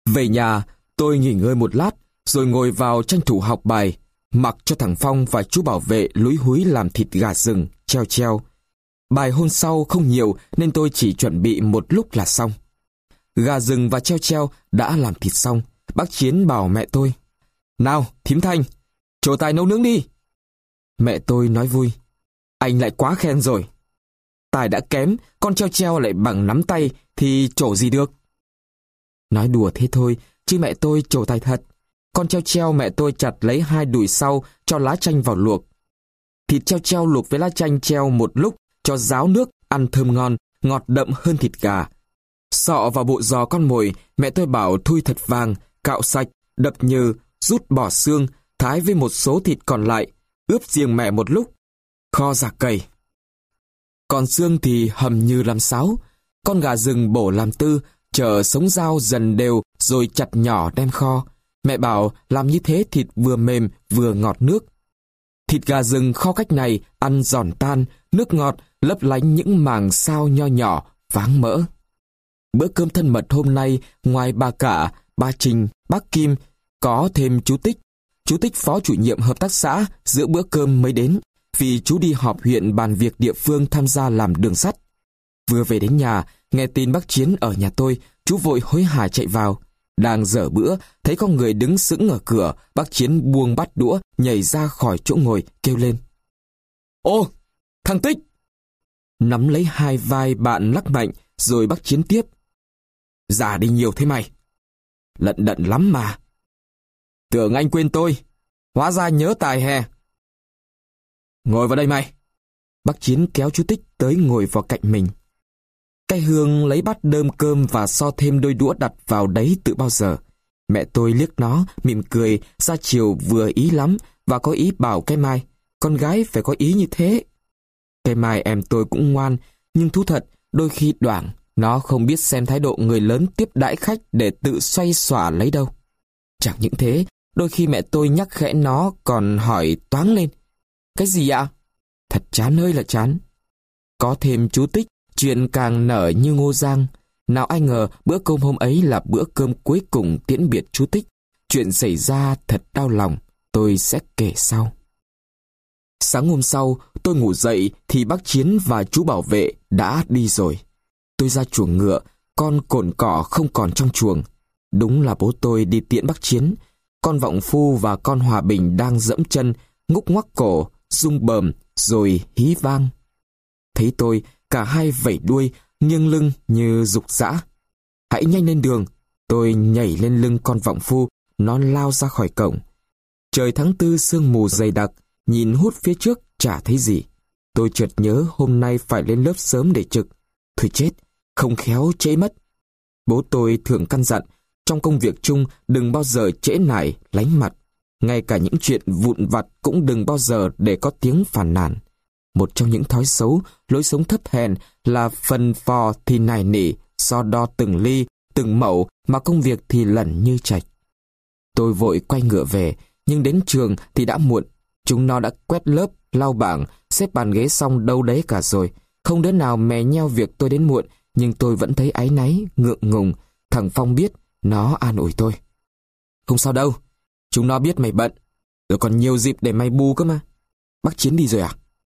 Về nhà, tôi nghỉ ngơi một lát, rồi ngồi vào tranh thủ học bài, mặc cho thằng Phong và chú bảo vệ lúi húi làm thịt gà rừng, treo treo. Bài hôm sau không nhiều nên tôi chỉ chuẩn bị một lúc là xong. Gà rừng và treo treo đã làm thịt xong, bác Chiến bảo mẹ tôi: "Nào, thím Thanh, trổ tài nấu nướng đi." Mẹ tôi nói vui: "Anh lại quá khen rồi. Tài đã kém, con treo treo lại bằng nắm tay thì trổ gì được." Nói đùa thế thôi, chứ mẹ tôi trổ tài thật. Con treo treo mẹ tôi chặt lấy 2 đùi sau, cho lá chanh vào luộc. Thịt treo treo luộc với lá chanh treo một lúc, cho ráo nước, ăn thơm ngon, ngọt đậm hơn thịt gà. Sọ vào bộ giò con mồi, mẹ tôi bảo thui thật vàng, cạo sạch, đập nhừ, rút bỏ xương, thái với một số thịt còn lại, ướp riêng mẹ một lúc, kho giả cầy. Còn xương thì hầm như làm sáo. Con gà rừng bổ làm tư, chờ sống dao dần đều rồi chặt nhỏ đem kho. Mẹ bảo làm như thế thịt vừa mềm vừa ngọt nước. Thịt gà rừng kho cách này ăn giòn tan, nước ngọt, lấp lánh những màng sao nho nhỏ, váng mỡ. Bữa cơm thân mật hôm nay, ngoài bà Cả, bà Trình, bác Kim, có thêm chú Tích. Chú Tích phó chủ nhiệm hợp tác xã giữa bữa cơm mới đến, vì chú đi họp huyện bàn việc địa phương tham gia làm đường sắt. Vừa về đến nhà, nghe tin bác Chiến ở nhà tôi, chú vội hối hả chạy vào. Đang dở bữa, thấy có người đứng sững ở cửa, bác Chiến buông bát đũa, nhảy ra khỏi chỗ ngồi, kêu lên: "Ô, thằng Tích!" Nắm lấy 2 vai bạn lắc mạnh, rồi bác Chiến tiếp: "Già đi nhiều thế mày. Lận đận lắm mà. Tưởng anh quên tôi, hóa ra nhớ Tài hè. Ngồi vào đây mày." Bác Chiến kéo chú Tích tới ngồi vào cạnh mình. Cái Hương lấy bát đơm cơm và so thêm đôi đũa đặt vào đấy từ bao giờ. Mẹ tôi liếc nó, mỉm cười, ra chiều vừa ý lắm và có ý bảo cái Mai: "Con gái phải có ý như thế." Cái Mai em tôi cũng ngoan, nhưng thú thật, đôi khi đoảng, nó không biết xem thái độ người lớn tiếp đãi khách để tự xoay xỏa lấy đâu. Chẳng những thế, đôi khi mẹ tôi nhắc khẽ nó còn hỏi toáng lên: "Cái gì ạ?" Thật chán ơi là chán. Có thêm chú Tích, chuyện càng nở như ngô giang. Nào ai ngờ bữa cơm hôm ấy là bữa cơm cuối cùng tiễn biệt chú Tích. Chuyện xảy ra thật đau lòng, tôi sẽ kể sau. Sáng hôm sau, tôi ngủ dậy thì bác Chiến và chú bảo vệ đã đi rồi. Tôi ra chuồng ngựa, con cồn cỏ không còn trong chuồng. Đúng là bố tôi đi tiễn bác Chiến. Con Vọng Phu và con Hòa Bình đang dẫm chân, ngúc ngoắc cổ, rung bờm, rồi hí vang. Thấy tôi, cả hai vẩy đuôi, nghiêng lưng như giục giã. "Hãy nhanh lên đường." Tôi nhảy lên lưng con Vọng Phu, nó lao ra khỏi cổng. Trời tháng 4 sương mù dày đặc, nhìn hút phía trước chả thấy gì. Tôi chợt nhớ hôm nay phải lên lớp sớm để trực. Thôi chết, không khéo trễ mất. Bố tôi thường căn dặn, trong công việc chung đừng bao giờ trễ nải, lánh mặt. Ngay cả những chuyện vụn vặt cũng đừng bao giờ để có tiếng phàn nàn. Một trong những thói xấu, lối sống thấp hèn là phần phò thì nài nỉ, so đo từng ly, từng mẩu mà công việc thì lẩn như chạch. Tôi vội quay ngựa về, nhưng đến trường thì đã muộn. Chúng nó đã quét lớp, lau bảng, xếp bàn ghế xong đâu đấy cả rồi. Không đứa nào mè nheo việc tôi đến muộn, nhưng tôi vẫn thấy áy náy, ngượng ngùng. Thằng Phong biết, nó an ủi tôi: "Không sao đâu, chúng nó biết mày bận, rồi còn nhiều dịp để mày bù cơ mà." Bác Chiến đi rồi à?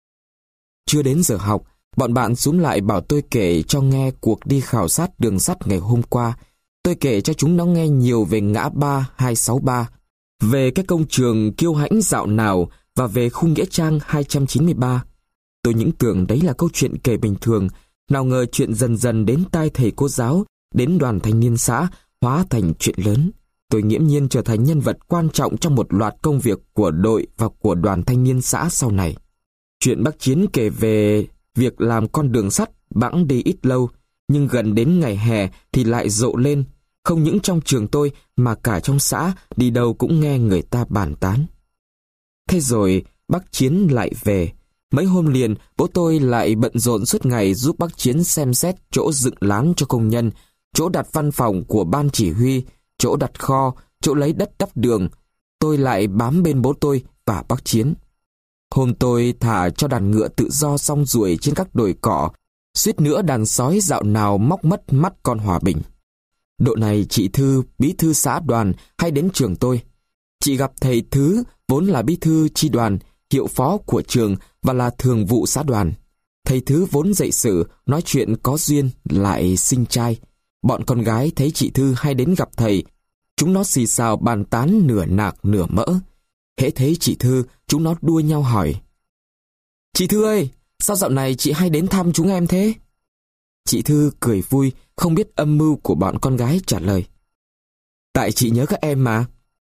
Chưa đến giờ học, bọn bạn xúm lại bảo tôi kể cho nghe cuộc đi khảo sát đường sắt ngày hôm qua. Tôi kể cho chúng nó nghe nhiều về ngã ba 263, về cái công trường kiêu hãnh dạo nào và về khu nghĩa trang 293. Tôi những tưởng đấy là câu chuyện kể bình thường, nào ngờ chuyện dần dần đến tai thầy cô giáo, đến đoàn thanh niên xã, hóa thành chuyện lớn. Tôi nghiễm nhiên trở thành nhân vật quan trọng trong một loạt công việc của đội và của đoàn thanh niên xã sau này. Chuyện bác Chiến kể về việc làm con đường sắt bẵng đi ít lâu, nhưng gần đến ngày hè thì lại rộ lên. Không những trong trường tôi mà cả trong xã, đi đâu cũng nghe người ta bàn tán. Thế rồi bác Chiến lại về. Mấy hôm liền, bố tôi lại bận rộn suốt ngày giúp bác Chiến xem xét chỗ dựng lán cho công nhân, chỗ đặt văn phòng của ban chỉ huy, chỗ đặt kho, chỗ lấy đất đắp đường. Tôi lại bám bên bố tôi và bác Chiến. Hôm tôi thả cho đàn ngựa tự do xong ruồi trên các đồi cỏ, suýt nữa đàn sói dạo nào móc mất mắt con Hòa Bình. Độ này chị Thư, bí thư xã đoàn, hay đến trường tôi. Chị gặp thầy Thứ, vốn là bí thư chi đoàn, hiệu phó của trường và là thường vụ xã đoàn. Thầy Thứ vốn dạy sử, nói chuyện có duyên, lại xinh trai. Bọn con gái thấy chị Thư hay đến gặp thầy. Chúng nó xì xào bàn tán nửa nạc nửa mỡ. Hễ thấy chị Thư, chúng nó đua nhau hỏi: "Chị Thư ơi, sao dạo này chị hay đến thăm chúng em thế?" Chị Thư cười vui, không biết âm mưu của bọn con gái, trả lời: "Tại chị nhớ các em mà."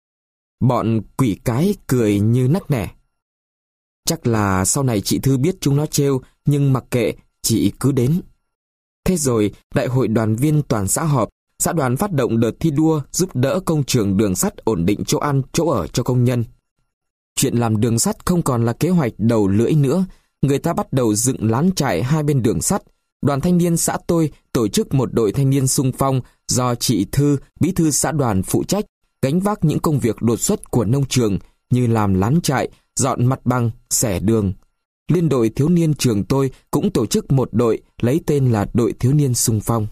Bọn quỷ cái cười như nắc nẻ. Chắc là sau này chị Thư biết chúng nó trêu, nhưng mặc kệ, chị cứ đến. Thế rồi, đại hội đoàn viên toàn xã họp, xã đoàn phát động đợt thi đua giúp đỡ công trường đường sắt ổn định chỗ ăn, chỗ ở cho công nhân. Chuyện làm đường sắt không còn là kế hoạch đầu lưỡi nữa, người ta bắt đầu dựng lán trại hai bên đường sắt. Đoàn thanh niên xã tôi tổ chức một đội thanh niên xung phong do chị Thư, bí thư xã đoàn phụ trách, gánh vác những công việc đột xuất của nông trường như làm lán trại, dọn mặt bằng, xẻ đường. Liên đội thiếu niên trường tôi cũng tổ chức một đội lấy tên là đội thiếu niên xung phong.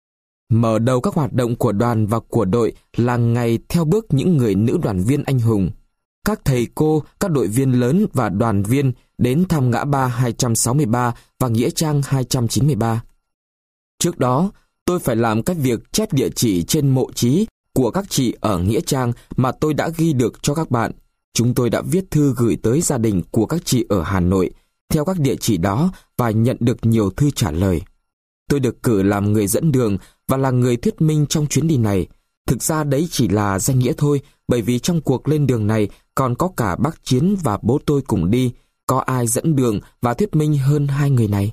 Mở đầu các hoạt động của đoàn và của đội là ngày theo bước những người nữ đoàn viên anh hùng. Các thầy cô, các đội viên lớn và đoàn viên đến thăm ngã ba 263 và nghĩa trang 293. Trước đó, tôi phải làm các việc chép địa chỉ trên mộ chí của các chị ở nghĩa trang mà tôi đã ghi được cho các bạn. Chúng tôi đã viết thư gửi tới gia đình của các chị ở Hà Nội theo các địa chỉ đó và nhận được nhiều thư trả lời. Tôi được cử làm người dẫn đường và là người thuyết minh trong chuyến đi này. Thực ra đấy chỉ là danh nghĩa thôi, bởi vì trong cuộc lên đường này còn có cả bác Chiến và bố tôi cùng đi, có ai dẫn đường và thuyết minh hơn hai người này.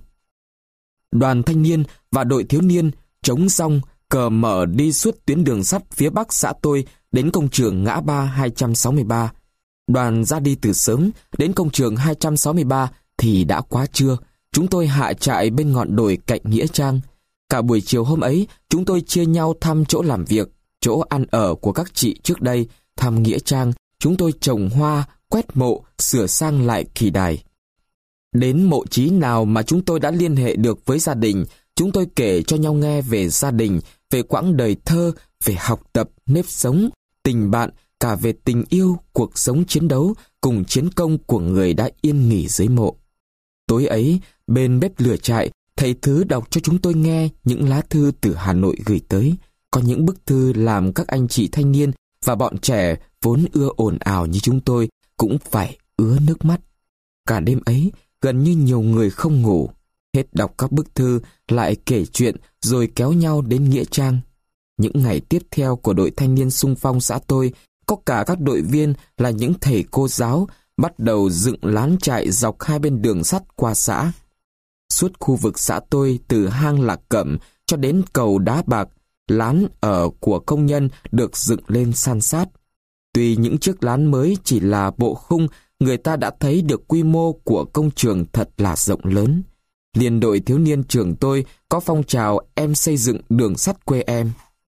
Đoàn thanh niên và đội thiếu niên chống rong, cờ mở đi suốt tuyến đường sắt phía bắc xã tôi đến công trường ngã ba 263. Đoàn ra đi từ sớm, đến công trường 263 thì đã quá trưa. Chúng tôi hạ trại bên ngọn đồi cạnh nghĩa trang. Cả buổi chiều hôm ấy, chúng tôi chia nhau thăm chỗ làm việc, chỗ ăn ở của các chị trước đây, thăm nghĩa trang. Chúng tôi trồng hoa, quét mộ, sửa sang lại kỳ đài. Đến mộ chí nào mà chúng tôi đã liên hệ được với gia đình, chúng tôi kể cho nhau nghe về gia đình, về quãng đời thơ, về học tập, nếp sống, tình bạn, cả về tình yêu, cuộc sống chiến đấu cùng chiến công của người đã yên nghỉ dưới mộ. Tối ấy, bên bếp lửa trại, thầy Thứ đọc cho chúng tôi nghe những lá thư từ Hà Nội gửi tới. Có những bức thư làm các anh chị thanh niên và bọn trẻ vốn ưa ồn ào như chúng tôi cũng phải ứa nước mắt. Cả đêm ấy, gần như nhiều người không ngủ. Hết đọc các bức thư, lại kể chuyện rồi kéo nhau đến nghĩa trang. Những ngày tiếp theo của đội thanh niên xung phong xã tôi, có cả các đội viên là những thầy cô giáo bắt đầu dựng lán trại dọc hai bên đường sắt qua xã. Suốt khu vực xã tôi từ hang Lạc Cẩm cho đến cầu Đá Bạc, lán ở của công nhân được dựng lên san sát. Tuy những chiếc lán mới chỉ là bộ khung, người ta đã thấy được quy mô của công trường thật là rộng lớn. Liên đội thiếu niên trường tôi có phong trào em xây dựng đường sắt quê em.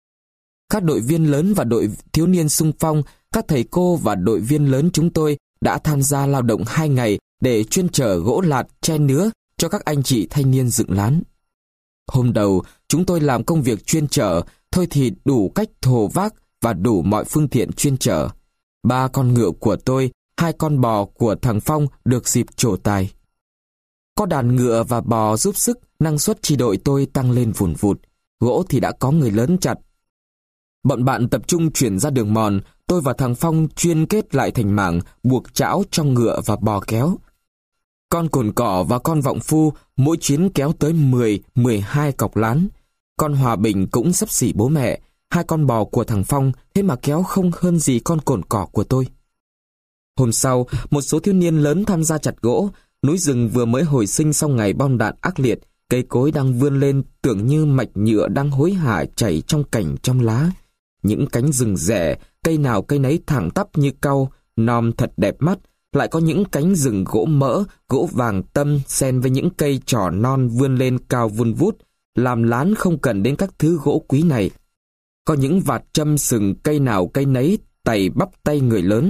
Các đội viên lớn và đội thiếu niên xung phong, các thầy cô và đội viên lớn chúng tôi đã tham gia lao động 2 ngày để chuyên chở gỗ lạt, tre nứa cho các anh chị thanh niên dựng lán. Hôm đầu, chúng tôi làm công việc chuyên chở, thôi thì đủ cách thồ vác và đủ mọi phương tiện chuyên chở. 3 con ngựa của tôi, 2 con bò của thằng Phong được dịp trổ tài. Có đàn ngựa và bò giúp sức, năng suất chi đội tôi tăng lên vùn vụt. Gỗ thì đã có người lớn chặt. Bọn bạn tập trung chuyển ra đường mòn, tôi và thằng Phong chuyên kết lại thành mảng, buộc chảo cho ngựa và bò kéo. Con cồn cỏ và con vọng phu mỗi chuyến kéo tới 10-12 cọc lán. Con Hòa Bình cũng xấp xỉ bố mẹ, 2 con bò của thằng Phong thế mà kéo không hơn gì con cồn cỏ của tôi. Hôm sau, một số thiếu niên lớn tham gia chặt gỗ. Núi rừng vừa mới hồi sinh sau ngày bom đạn ác liệt, cây cối đang vươn lên tưởng như mạch nhựa đang hối hả chảy trong cành trong lá. Những cánh rừng rẻ, cây nào cây nấy thẳng tắp như cau, nom thật đẹp mắt. Lại có những cánh rừng gỗ mỡ, gỗ vàng tâm xen với những cây trò non vươn lên cao vun vút, làm lán không cần đến các thứ gỗ quý này. Có những vạt châm sừng cây nào cây nấy tày bắp tay người lớn.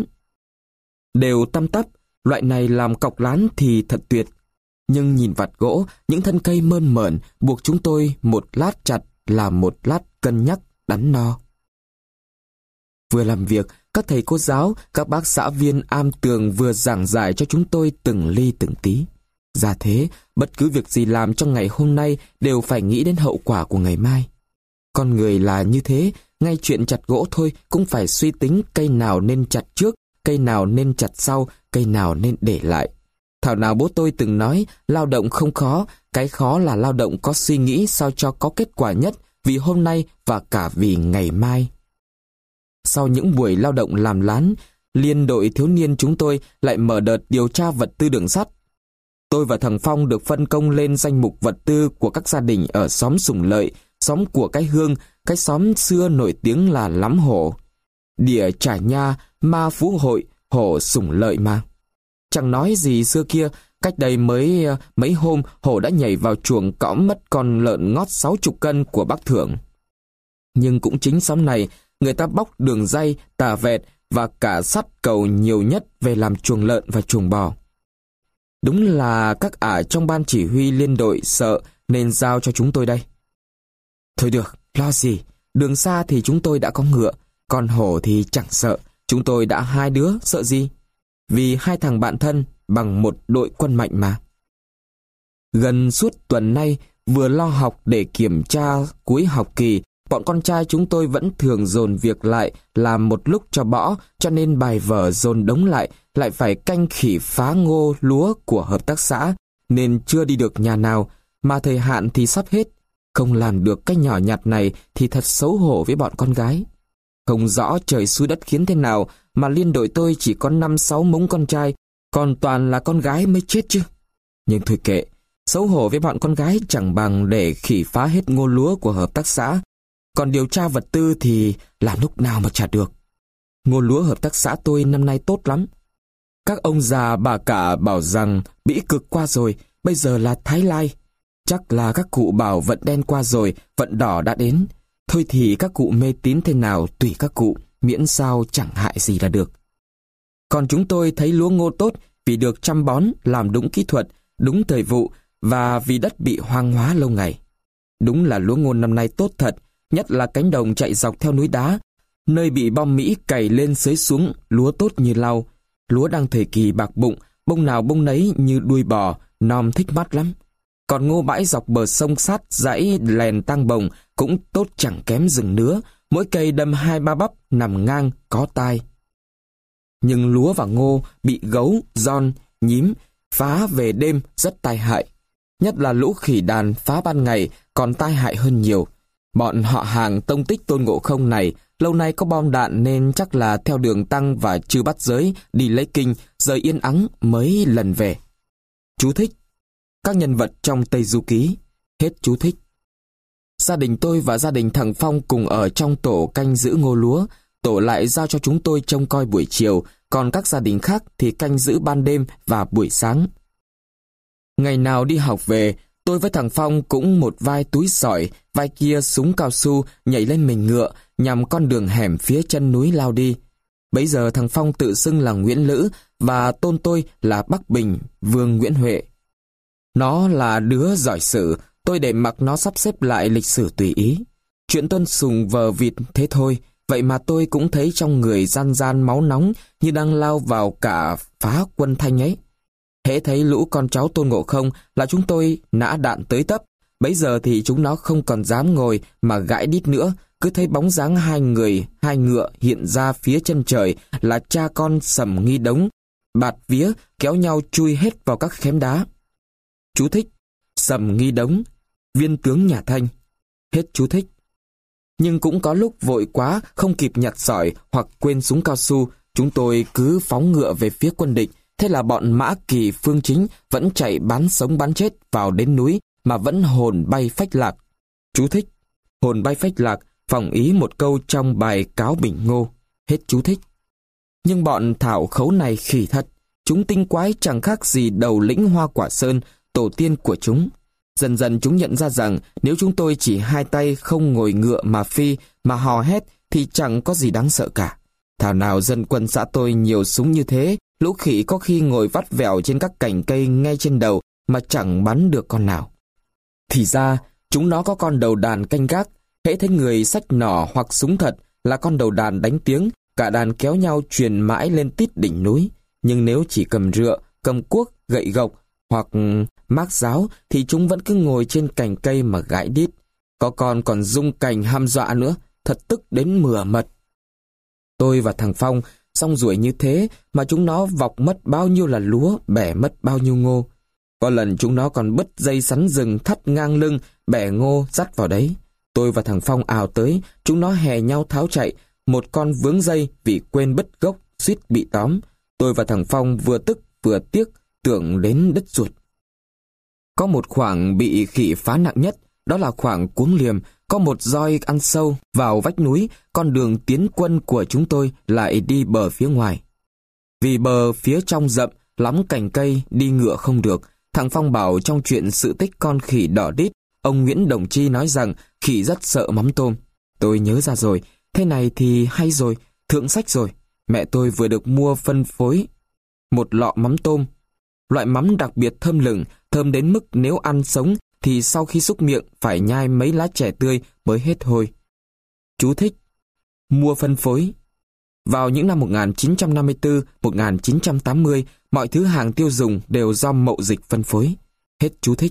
Đều tăm tắp, loại này làm cọc lán thì thật tuyệt. Nhưng nhìn vạt gỗ, những thân cây mơn mởn buộc chúng tôi một lát chặt là một lát cân nhắc. đắn no. Vừa làm việc, các thầy cô giáo, các bác xã viên am tường vừa giảng giải cho chúng tôi từng ly từng tí. Ra thế, bất cứ việc gì làm trong ngày hôm nay đều phải nghĩ đến hậu quả của ngày mai. Con người là như thế, ngay chuyện chặt gỗ thôi cũng phải suy tính cây nào nên chặt trước, cây nào nên chặt sau, cây nào nên để lại. Thảo nào bố tôi từng nói, lao động không khó, cái khó là lao động có suy nghĩ sao cho có kết quả nhất vì hôm nay và cả vì ngày mai. Sau những buổi lao động làm lán, liên đội thiếu niên chúng tôi lại mở đợt điều tra vật tư đường sắt. Tôi và thằng Phong được phân công lên danh mục vật tư của các gia đình ở xóm Sùng Lợi, xóm của cái Hương, cái xóm xưa nổi tiếng là Lắm Hổ. Địa Trà Nha, Ma Phú Hội, Hổ Sùng Lợi mà. Chẳng nói gì xưa kia, cách đây mấy hôm Hổ đã nhảy vào chuồng cõng mất con lợn ngót 60 cân của bác Thưởng. Nhưng cũng chính xóm này, người ta bóc đường ray, tà vẹt và cả sắt cầu nhiều nhất về làm chuồng lợn và chuồng bò. Đúng là các ả trong ban chỉ huy liên đội sợ nên giao cho chúng tôi đây. Thôi được, lo gì, đường xa thì chúng tôi đã có ngựa, còn Hổ thì chẳng sợ, chúng tôi đã 2 đứa, sợ gì? Vì 2 thằng bạn thân bằng một đội quân mạnh mà. Gần suốt tuần nay, vừa lo học để kiểm tra cuối học kỳ, bọn con trai chúng tôi vẫn thường dồn việc lại làm một lúc cho bỏ, cho nên bài vở dồn đống lại phải canh khỉ phá ngô lúa của hợp tác xã, nên chưa đi được nhà nào, mà thời hạn thì sắp hết. Không làm được cái nhỏ nhặt này thì thật xấu hổ với bọn con gái. Không rõ trời xui đất khiến thế nào mà liên đội tôi chỉ có 5-6 mống con trai, còn toàn là con gái mới chết chứ. Nhưng thôi kệ, xấu hổ với bọn con gái chẳng bằng để khỉ phá hết ngô lúa của hợp tác xã. Còn điều tra vật tư thì làm lúc nào mà trả được. Ngô lúa hợp tác xã tôi năm nay tốt lắm. Các ông già bà cả bảo rằng bĩ cực qua rồi, bây giờ là Thái Lai. Chắc là các cụ bảo vận đen qua rồi, vận đỏ đã đến. Thôi thì các cụ mê tín thế nào tùy các cụ, miễn sao chẳng hại gì là được. Còn chúng tôi thấy lúa ngô tốt vì được chăm bón, làm đúng kỹ thuật, đúng thời vụ và vì đất bị hoang hóa lâu ngày. Đúng là lúa ngô năm nay tốt thật, nhất là cánh đồng chạy dọc theo núi đá, nơi bị bom Mỹ cày lên xới xuống, lúa tốt như lau. Lúa đang thời kỳ bạc bụng, bông nào bông nấy như đuôi bò, nom thích mắt lắm. Còn ngô bãi dọc bờ sông sát dãy lèn tang bồng cũng tốt chẳng kém rừng nứa, mỗi cây đâm 2-3 bắp nằm ngang có tai. Nhưng lúa và ngô bị gấu, giòn, nhím phá về đêm rất tai hại. Nhất là lũ khỉ đàn phá ban ngày còn tai hại hơn nhiều. Bọn họ hàng tông tích Tôn Ngộ Không này lâu nay có bom đạn nên chắc là theo đường Tăng và Chư Bắt Giới đi lấy kinh, rời Yên Ắng mấy lần về. Chú thích: các nhân vật trong Tây Du Ký. Hết chú thích. Gia đình tôi và gia đình thằng Phong cùng ở trong tổ canh giữ ngô lúa. Tổ lại giao cho chúng tôi trông coi buổi chiều, còn các gia đình khác thì canh giữ ban đêm và buổi sáng. Ngày nào đi học về, tôi với thằng Phong cũng một vai túi sỏi, vai kia súng cao su nhảy lên mình ngựa nhằm con đường hẻm phía chân núi lao đi. Bấy giờ thằng Phong tự xưng là Nguyễn Lữ và tôn tôi là Bắc Bình, Vương Nguyễn Huệ. Nó là đứa giỏi sử, tôi để mặc nó sắp xếp lại lịch sử tùy ý. Chuyện Tuân Sùng vờ vịt thế thôi, vậy mà tôi cũng thấy trong người gian gian máu nóng như đang lao vào cả phá quân Thanh ấy. Hễ thấy lũ con cháu Tôn Ngộ Không là chúng tôi nã đạn tới tấp. Bấy giờ thì chúng nó không còn dám ngồi mà gãi đít nữa, cứ thấy bóng dáng 2 người, 2 ngựa hiện ra phía chân trời là cha con Sầm Nghi Đống, bạt vía kéo nhau chui hết vào các khém đá. Chú thích: Sầm Nghi Đống, viên tướng nhà Thanh. Hết chú thích. Nhưng cũng có lúc vội quá không kịp nhặt sỏi hoặc quên súng cao su, chúng tôi cứ phóng ngựa về phía quân địch. Thế là bọn Mã Kỳ Phương Chính vẫn chạy bán sống bán chết vào đến núi mà vẫn hồn bay phách lạc. Chú thích: hồn bay phách lạc phỏng ý một câu trong bài Cáo Bình Ngô. Hết chú thích. Nhưng bọn thảo khấu này khỉ thật, chúng tinh quái chẳng khác gì đầu lĩnh Hoa Quả Sơn, tổ tiên của chúng. Dần dần chúng nhận ra rằng nếu chúng tôi chỉ 2 tay không ngồi ngựa mà phi, mà hò hét thì chẳng có gì đáng sợ cả. Thảo nào dân quân xã tôi nhiều súng như thế, lũ khỉ có khi ngồi vắt vẻo trên các cành cây ngay trên đầu mà chẳng bắn được con nào. Thì ra, chúng nó có con đầu đàn canh gác, Hễ thấy người xách nỏ hoặc súng thật là con đầu đàn đánh tiếng, cả đàn kéo nhau truyền mãi lên tít đỉnh núi. Nhưng nếu chỉ cầm rựa, cầm cuốc, gậy gộc hoặc mác giáo thì chúng vẫn cứ ngồi trên cành cây mà gãi đít. Có con còn rung cành hăm dọa nữa, thật tức đến mửa mật. Tôi và thằng Phong xong ruổi như thế mà chúng nó vọc mất bao nhiêu là lúa, bẻ mất bao nhiêu ngô. Có lần chúng nó còn bứt dây sắn rừng thắt ngang lưng, bẻ ngô dắt vào đấy. Tôi và thằng Phong ào tới, chúng nó hè nhau tháo chạy, một con vướng dây vì quên bứt gốc, suýt bị tóm. Tôi và thằng Phong vừa tức vừa tiếc, tưởng đến đứt ruột. Có một khoảng bị khỉ phá nặng nhất, đó là khoảng Cuống Liềm. Có một roi ăn sâu vào vách núi, con đường tiến quân của chúng tôi lại đi bờ phía ngoài. Vì bờ phía trong rậm, lắm cành cây, đi ngựa không được. Thằng Phong bảo trong chuyện sự tích con khỉ đỏ đít, ông Nguyễn Đồng Chi nói rằng khỉ rất sợ mắm tôm. Tôi nhớ ra rồi, thế này thì hay rồi, thượng sách rồi. Mẹ tôi vừa được mua phân phối một lọ mắm tôm. Loại mắm đặc biệt thơm lừng, thơm đến mức nếu ăn sống thì sau khi xúc miệng phải nhai mấy lá chè tươi mới hết hôi. Chú thích: mua phân phối. Vào những năm 1954-1980, mọi thứ hàng tiêu dùng đều do mậu dịch phân phối. Hết chú thích.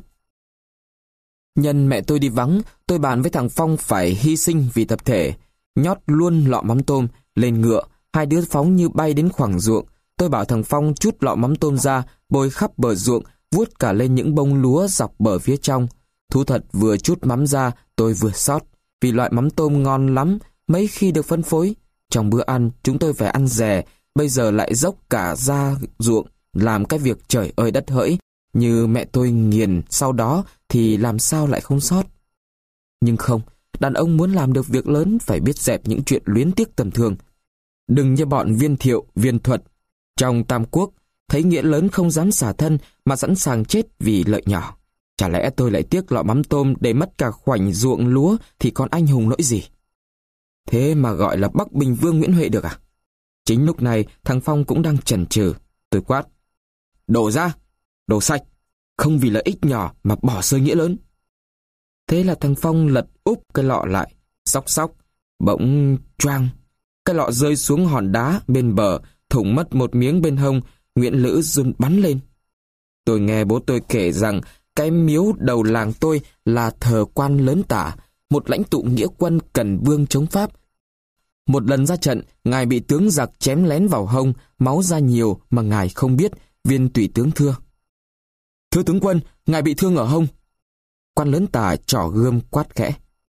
Nhân mẹ tôi đi vắng, tôi bàn với thằng Phong phải hy sinh vì tập thể. Nhót luôn lọ mắm tôm, lên ngựa, hai đứa phóng như bay đến khoảng ruộng. Tôi bảo thằng Phong trút lọ mắm tôm ra, bôi khắp bờ ruộng, vuốt cả lên những bông lúa dọc bờ phía trong. Thú thật vừa trút mắm ra, tôi vừa xót, vì loại mắm tôm ngon lắm, mấy khi được phân phối. Trong bữa ăn, chúng tôi phải ăn rẻ, bây giờ lại dốc cả ra ruộng, làm cái việc trời ơi đất hỡi, như mẹ tôi nghiền sau đó thì làm sao lại không sót. Nhưng không, đàn ông muốn làm được việc lớn phải biết dẹp những chuyện luyến tiếc tầm thường. Đừng như bọn Viên Thiệu, Viên Thuật. Trong Tam Quốc, thấy nghĩa lớn không dám xả thân mà sẵn sàng chết vì lợi nhỏ. Chả lẽ tôi lại tiếc lọ mắm tôm để mất cả khoảnh ruộng lúa thì còn anh hùng nỗi gì? Thế mà gọi là Bắc Bình Vương Nguyễn Huệ được à? Chính lúc này thằng Phong cũng đang chần chừ. Tôi quát: đổ ra, đổ sạch, không vì lợi ích nhỏ mà bỏ rơi nghĩa lớn. Thế là thằng Phong lật úp cái lọ lại, xóc, bỗng choang. Cái lọ rơi xuống hòn đá bên bờ, thủng mất một miếng bên hông. Nguyễn Lữ run bắn lên. Tôi nghe bố tôi kể rằng cái miếu đầu làng tôi là thờ Quan Lớn Tả, một lãnh tụ nghĩa quân cần vương chống Pháp. Một lần ra trận, ngài bị tướng giặc chém lén vào hông, máu ra nhiều mà ngài không biết. Viên tùy tướng thưa: thưa tướng quân, ngài bị thương ở hông. Quan Lớn Tả trỏ gươm quát khẽ: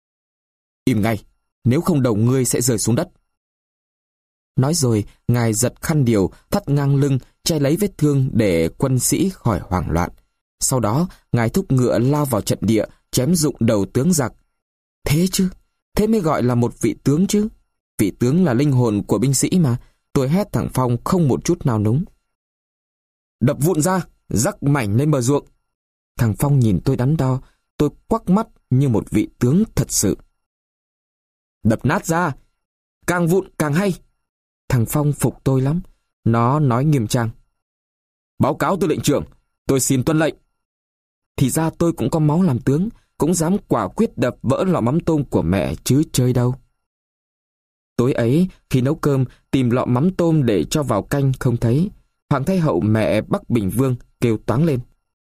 im ngay, nếu không đầu ngươi sẽ rơi xuống đất. Nói rồi, ngài giật khăn điều, thắt ngang lưng, che lấy vết thương để quân sĩ khỏi hoảng loạn. Sau đó, ngài thúc ngựa lao vào trận địa, chém rụng đầu tướng giặc. Thế chứ, thế mới gọi là một vị tướng chứ. Vị tướng là linh hồn của binh sĩ mà. Tôi hét thằng Phong không một chút nào núng. Đập vụn ra, rắc mảnh lên bờ ruộng. Thằng Phong nhìn tôi đắn đo, tôi quắc mắt như một vị tướng thật sự. Đập nát ra, càng vụn càng hay. Thằng Phong phục tôi lắm. Nó nói nghiêm trang: báo cáo tư lệnh trưởng, tôi xin tuân lệnh. Thì ra tôi cũng có máu làm tướng, cũng dám quả quyết đập vỡ lọ mắm tôm của mẹ chứ chơi đâu. Tối ấy, khi nấu cơm, tìm lọ mắm tôm để cho vào canh không thấy. Hoàng thái hậu mẹ Bắc Bình Vương kêu toáng lên: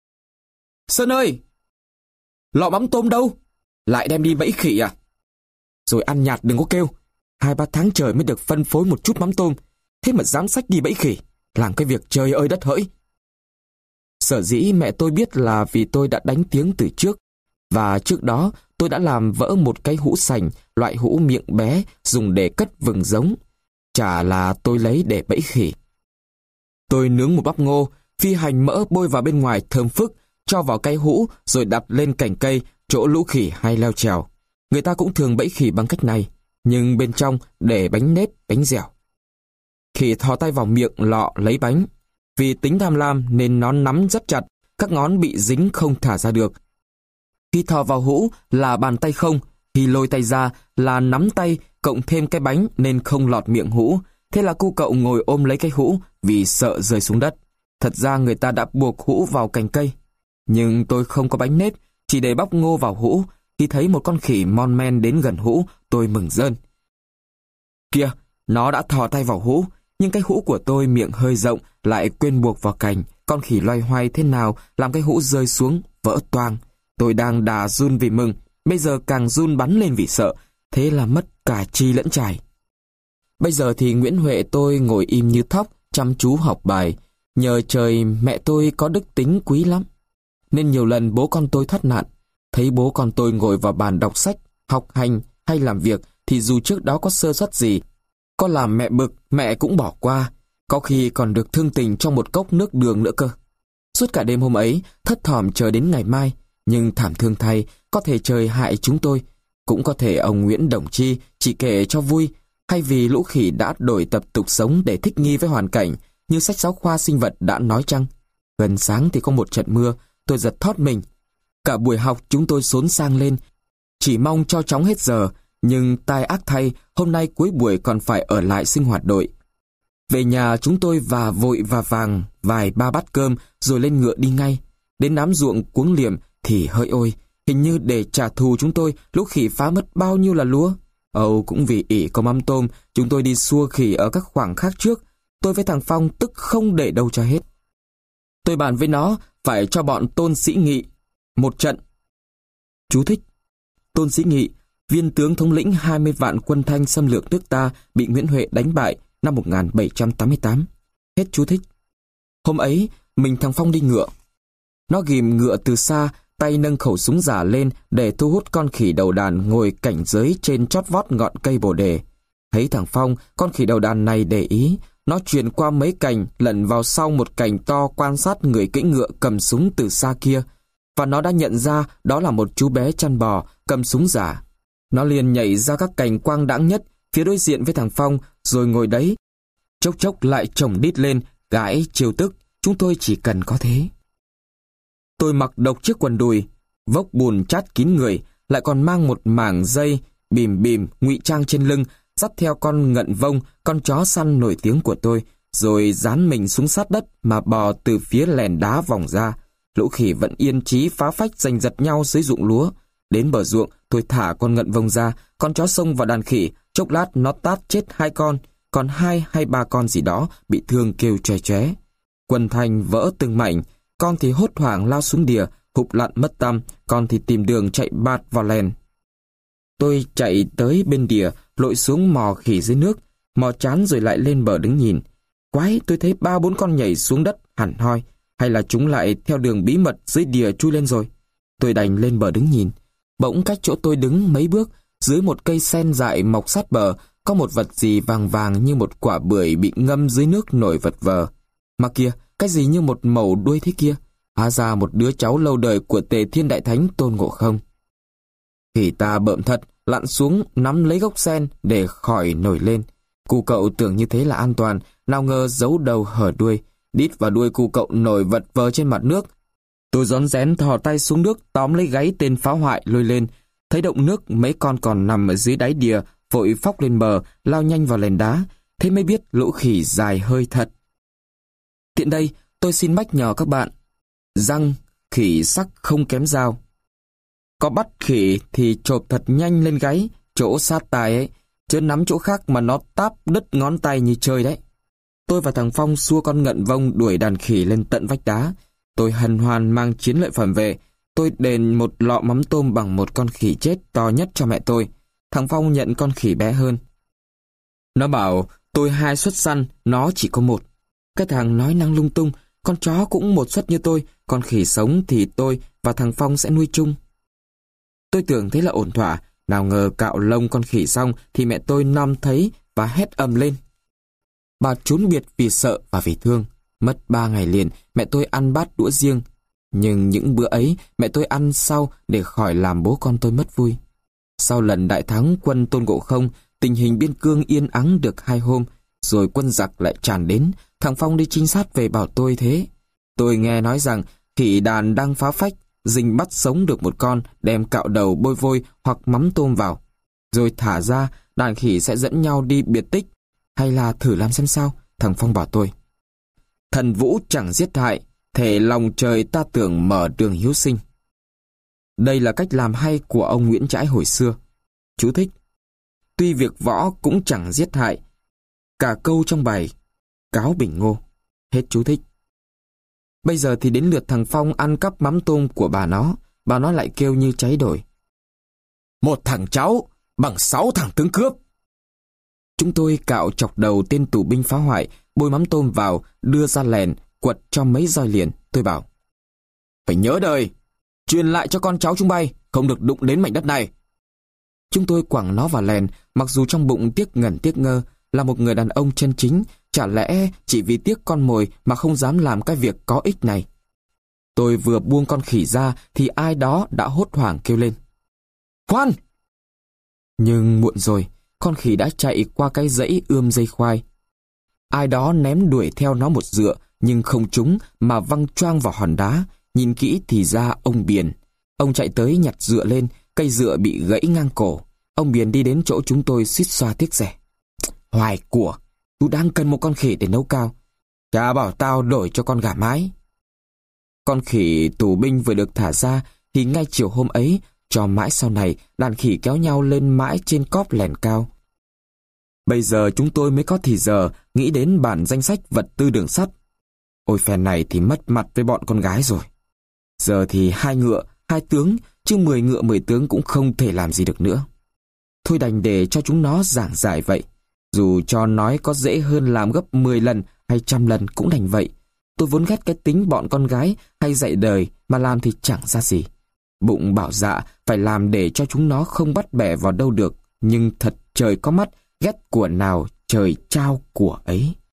Sơn ơi! Lọ mắm tôm đâu? Lại đem đi bẫy khỉ à? Rồi ăn nhạt đừng có kêu. 2-3 tháng trời mới được phân phối một chút mắm tôm, thế mà dám xách đi bẫy khỉ, làm cái việc trời ơi đất hỡi. Sở dĩ mẹ tôi biết là vì tôi đã đánh tiếng từ trước, và trước đó tôi đã làm vỡ một cái hũ sành, loại hũ miệng bé dùng để cất vừng giống. Chả là tôi lấy để bẫy khỉ. Tôi nướng một bắp ngô, phi hành mỡ bôi vào bên ngoài thơm phức, cho vào cái hũ rồi đặt lên cành cây chỗ lũ khỉ hay leo trèo. Người ta cũng thường bẫy khỉ bằng cách này, nhưng bên trong để bánh nếp, bánh dẻo. Khỉ thò tay vào miệng lọ lấy bánh. Vì tính tham lam nên nó nắm rất chặt, các ngón bị dính không thả ra được. Khi thò vào hũ là bàn tay không, khi lôi tay ra là nắm tay cộng thêm cái bánh nên không lọt miệng hũ. Thế là cu cậu ngồi ôm lấy cái hũ vì sợ rơi xuống đất. Thật ra người ta đã buộc hũ vào cành cây. Nhưng tôi không có bánh nếp, chỉ để bóc ngô vào hũ. Khi thấy một con khỉ mon men đến gần hũ, tôi mừng rơn. Kìa, nó đã thò tay vào hũ, nhưng cái hũ của tôi miệng hơi rộng lại quên buộc vào cành. Con khỉ loay hoay thế nào làm cái hũ rơi xuống, vỡ toang. Tôi đang đà run vì mừng, bây giờ càng run bắn lên vì sợ, thế là mất cả chi lẫn trải. Bây giờ thì Nguyễn Huệ tôi ngồi im như thóc, chăm chú học bài. Nhờ trời mẹ tôi có đức tính quý lắm, nên nhiều lần bố con tôi thoát nạn. Thấy bố con tôi ngồi vào bàn đọc sách, học hành hay làm việc thì dù trước đó có sơ suất gì, có làm mẹ bực, mẹ cũng bỏ qua, có khi còn được thương tình trong một cốc nước đường nữa cơ. Suốt cả đêm hôm ấy, thất thỏm chờ đến ngày mai, nhưng thảm thương thay, có thể trời hại chúng tôi, cũng có thể ông Nguyễn Đồng Chi chỉ kể cho vui, hay vì lũ khỉ đã đổi tập tục sống để thích nghi với hoàn cảnh, như sách giáo khoa sinh vật đã nói chăng. Gần sáng thì có một trận mưa, tôi giật thót mình. Cả buổi học chúng tôi xốn sang lên, chỉ mong cho chóng hết giờ, nhưng tai ác thay, hôm nay cuối buổi còn phải ở lại sinh hoạt đội. Về nhà chúng tôi vội vàng vài ba bát cơm rồi lên ngựa đi ngay. Đến đám ruộng Cuống Liềm thì hỡi ôi, hình như để trả thù chúng tôi, lũ khỉ phá mất bao nhiêu là lúa. Cũng vì ỷ có mắm tôm, chúng tôi đi xua khỉ ở các khoảng khác trước. Tôi với thằng Phong tức không để đâu cho hết. Tôi bàn với nó phải cho bọn Tôn Sĩ Nghị một trận. Chú thích: Tôn Sĩ Nghị, viên tướng thống lĩnh 20 vạn quân Thanh xâm lược nước ta, bị Nguyễn Huệ đánh bại năm 1788. Hết chú thích. Hôm ấy, mình thằng Phong đi ngựa. Nó ghìm ngựa từ xa, tay nâng khẩu súng giả lên để thu hút con khỉ đầu đàn ngồi cảnh giới trên chót vót ngọn cây bồ đề. Thấy thằng Phong, con khỉ đầu đàn này để ý, nó chuyển qua mấy cành, lẩn vào sau một cành to quan sát người cưỡi ngựa cầm súng từ xa kia, và nó đã nhận ra đó là một chú bé chăn bò cầm súng giả. Nó liền nhảy ra các cành quang đãng nhất phía đối diện với thằng Phong, rồi ngồi đấy. Chốc chốc lại chồng đít lên, gãi trêu tức. Chúng tôi chỉ cần có thế. Tôi mặc độc chiếc quần đùi, vốc bùn chát kín người, lại còn mang một mảng dây bìm ngụy trang trên lưng, dắt theo con ngận vông, con chó săn nổi tiếng của tôi, rồi dán mình xuống sát đất mà bò từ phía lèn đá vòng ra. Lũ khỉ vẫn yên trí phá phách giành giật nhau dưới ruộng lúa. Đến bờ ruộng, tôi thả con ngận vông ra, con chó xông vào đàn khỉ, chốc lát nó tát chết 2 con, còn 2 hay 3 con gì đó bị thương kêu choe choé. Quần Thanh vỡ từng mảnh, con thì hốt hoảng lao xuống đìa, hụp lặn mất tăm, con thì tìm đường chạy bạt vào lèn. Tôi chạy tới bên đìa, lội xuống mò khỉ dưới nước, mò chán rồi lại lên bờ đứng nhìn. Quái, tôi thấy 3-4 con nhảy xuống đất hẳn hoi, hay là chúng lại theo đường bí mật dưới đìa chui lên rồi. Tôi đành lên bờ đứng nhìn. Bỗng cách chỗ tôi đứng mấy bước, dưới một cây sen dại mọc sát bờ, có một vật gì vàng vàng như một quả bưởi bị ngâm dưới nước nổi vật vờ. Mà kìa, cái gì như một mẩu đuôi thế kia? Hóa ra một đứa cháu lâu đời của Tề Thiên Đại Thánh Tôn Ngộ Không. Khỉ ta bợm thật, lặn xuống nắm lấy gốc sen để khỏi nổi lên. Cu cậu tưởng như thế là an toàn, nào ngờ giấu đầu hở đuôi. Đít và đuôi cu cậu nổi vật vờ trên mặt nước. Tôi rón rén thò tay xuống nước tóm lấy gáy tên phá hoại lôi lên. Thấy động nước mấy con còn nằm ở dưới đáy đìa, vội phóc lên bờ, lao nhanh vào lèn đá. Thế mới biết lũ khỉ dài hơi thật. Tiện đây, tôi xin mách nhờ các bạn. Răng khỉ sắc không kém dao. Có bắt khỉ thì chộp thật nhanh lên gáy, chỗ sát tai ấy, chứ nắm chỗ khác mà nó táp đứt ngón tay như chơi đấy. Tôi và thằng Phong xua con ngận vông đuổi đàn khỉ lên tận vách đá. Tôi hân hoan mang chiến lợi phẩm về. Tôi đền một lọ mắm tôm bằng một con khỉ chết to nhất cho mẹ tôi. Thằng Phong nhận con khỉ bé hơn. Nó bảo tôi 2 suất săn, nó chỉ có 1. Cái thằng nói năng lung tung, con chó cũng 1 suất như tôi, con khỉ sống thì tôi và thằng Phong sẽ nuôi chung. Tôi tưởng thế là ổn thỏa, nào ngờ cạo lông con khỉ xong thì mẹ tôi nom thấy và hét ầm lên. Bà trốn biệt vì sợ và vì thương. Mất 3 ngày liền, mẹ tôi ăn bát đũa riêng. Nhưng những bữa ấy, mẹ tôi ăn sau để khỏi làm bố con tôi mất vui. Sau lần đại thắng quân Tôn Ngộ Không, tình hình biên cương yên ắng được 2 hôm, rồi quân giặc lại tràn đến. Thằng Phong đi trinh sát về bảo tôi thế. Tôi nghe nói rằng khỉ đàn đang phá phách, rình bắt sống được một con, đem cạo đầu bôi vôi hoặc mắm tôm vào. Rồi thả ra, đàn khỉ sẽ dẫn nhau đi biệt tích. Hay là thử làm xem sao? Thằng Phong bảo tôi. Thần vũ chẳng giết hại, thể lòng trời ta tưởng mở đường hiếu sinh. Đây là cách làm hay của ông Nguyễn Trãi hồi xưa. Chú thích. Tuy việc võ cũng chẳng giết hại. Cả câu trong bài Cáo Bình Ngô. Hết chú thích. Bây giờ thì đến lượt thằng Phong ăn cắp mắm tôm của bà nó lại kêu như cháy đổi. Một thằng cháu bằng 6 thằng tướng cướp. Chúng tôi cạo chọc đầu tên tù binh phá hoại, bôi mắm tôm vào, đưa ra lèn, quật cho mấy roi liền. Tôi bảo, phải nhớ đời, truyền lại cho con cháu chúng bay, không được đụng đến mảnh đất này. Chúng tôi quẳng nó vào lèn, mặc dù trong bụng tiếc ngẩn tiếc ngơ, là một người đàn ông chân chính, chả lẽ chỉ vì tiếc con mồi mà không dám làm cái việc có ích này. Tôi vừa buông con khỉ ra thì ai đó đã hốt hoảng kêu lên. Khoan! Nhưng muộn rồi, con khỉ đã chạy qua cái dãy ươm dây khoai. Ai đó ném đuổi theo nó một dựa, nhưng không trúng mà văng choang vào hòn đá. Nhìn kỹ thì ra ông Biền. Ông chạy tới nhặt dựa lên, cây dựa bị gãy ngang cổ. Ông Biền đi đến chỗ chúng tôi suýt xoa tiếc rẻ. Hoài của, chú đang cần một con khỉ để nấu cao. Chả bảo tao đổi cho con gà mái. Con khỉ tù binh vừa được thả ra thì ngay chiều hôm ấy, cho mãi sau này, đàn khỉ kéo nhau lên mãi trên cóp lèn cao. Bây giờ chúng tôi mới có thì giờ nghĩ đến bản danh sách vật tư đường sắt. Ôi phen này thì mất mặt với bọn con gái rồi. Giờ thì 2 ngựa, 2 tướng, chứ 10 ngựa 10 tướng cũng không thể làm gì được nữa. Thôi đành để cho chúng nó giảng giải vậy. Dù cho nói có dễ hơn làm gấp 10 lần hay 100 lần cũng đành vậy. Tôi vốn ghét cái tính bọn con gái hay dạy đời mà làm thì chẳng ra gì. Bụng bảo dạ phải làm để cho chúng nó không bắt bẻ vào đâu được. Nhưng thật trời có mắt, ghét của nào trời trao của ấy.